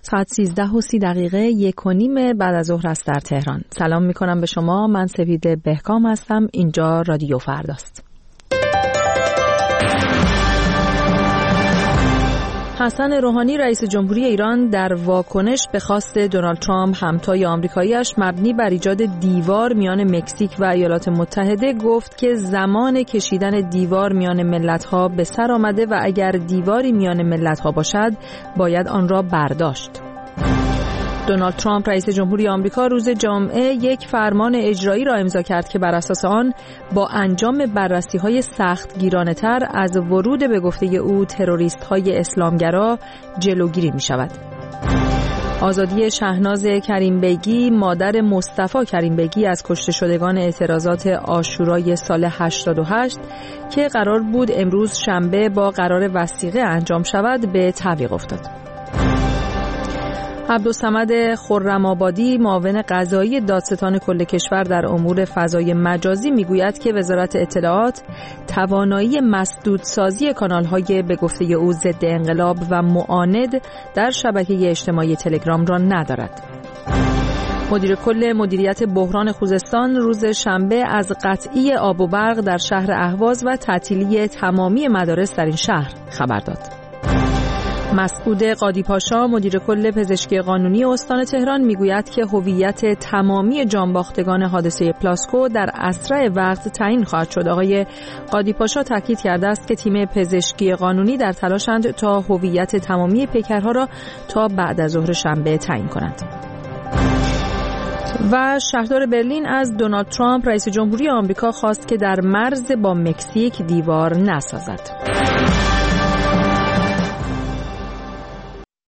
ساعت 13:30 1:30 بعد از ظهر است در تهران. سلام میکنم به شما. من سپیده بهکام هستم. اینجا رادیو فرداست. حسن روحانی رئیس جمهوری ایران در واکنش به خواست دونالد ترامپ همتای آمریکایی‌اش مبنی بر ایجاد دیوار میان مکزیک و ایالات متحده گفت که زمان کشیدن دیوار میان ملت‌ها به سر آمده و اگر دیواری میان ملت‌ها باشد باید آن را برداشت. دونالد ترامپ رئیس جمهوری آمریکا روز جمعه یک فرمان اجرایی را امضا کرد که بر اساس آن با انجام بررسی‌های سختگیرانه‌تر از ورود به گفته او تروریست‌های اسلامگرا جلوگیری می‌شود. آزادی شهناز کریم بیگی مادر مصطفی کریم بیگی از کشته شدگان اعتراضات عاشورای سال 88 که قرار بود امروز شنبه با قرار وثیقه انجام شود به تعویق افتاد. عبدالصمد خرم‌آبادی معاون قضایی دادستان کل کشور در امور فضای مجازی میگوید که وزارت اطلاعات توانایی مسدودسازی کانال‌های به گفته او ضد انقلاب و معاند در شبکه اجتماعی تلگرام را ندارد. مدیر کل مدیریت بحران خوزستان روز شنبه از قطعی آب و برق در شهر اهواز و تعطیلی تمامی مدارس در این شهر خبر داد. مسعود قادی پاشا مدیر کل پزشکی قانونی استان تهران میگوید که هویت تمامی جانباختگان حادثه پلاسکو در اسرع وقت تعیین خواهد شد. آقای قادی پاشا تاکید کرده است که تیم پزشکی قانونی در تلاشند تا هویت تمامی پیکرها را تا بعد از ظهر شنبه تعیین کنند. و شهردار برلین از دونالد ترامپ رئیس جمهوری آمریکا خواست که در مرز با مکزیک دیوار نسازد.